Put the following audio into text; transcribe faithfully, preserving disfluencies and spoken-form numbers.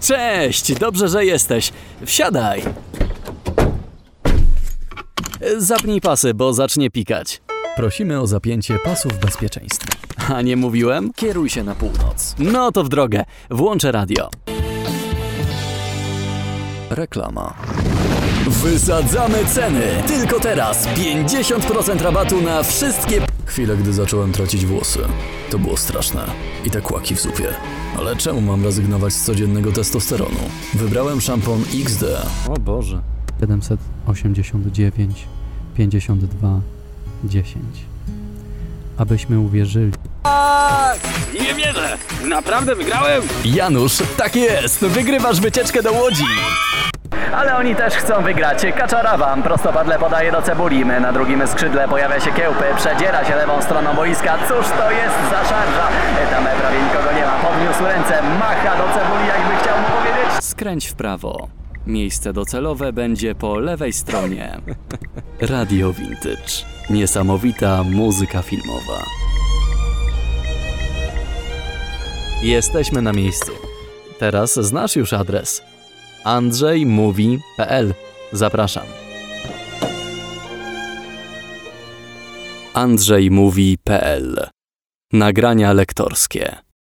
Cześć, dobrze, że jesteś. Wsiadaj. Zapnij pasy, bo zacznie pikać. Prosimy o zapięcie pasów bezpieczeństwa. A nie mówiłem? Kieruj się na północ. No to w drogę. Włączę radio. Reklama. Wysadzamy ceny! Tylko teraz pięćdziesiąt procent rabatu na wszystkie... Chwilę, gdy zacząłem tracić włosy. To było straszne. I te kłaki w zupie. Ale czemu mam rezygnować z codziennego testosteronu? Wybrałem szampon X D. O Boże. siedemset osiemdziesiąt dziewięć pięćdziesiąt dwa dziesięć. Abyśmy uwierzyli. Nie wierzę! Naprawdę wygrałem? Janusz, tak jest! Wygrywasz wycieczkę do Łodzi! Ale oni też chcą wygrać. Kaczarawan prostopadle podaje do Cebulimy. Na drugim skrzydle pojawia się Kiełpy. Przedziera się lewą stroną boiska. Cóż to jest za szarża? Tam prawie nikogo nie ma. Podniósł ręce. Macha do Cebuli, jakby chciał mu powiedzieć. Skręć w prawo. Miejsce docelowe będzie po lewej stronie. Radio Vintage. Niesamowita muzyka filmowa. Jesteśmy na miejscu. Teraz znasz już adres. andrzej mówi kropka p l. Zapraszam. andrzej mówi kropka p l. Nagrania lektorskie.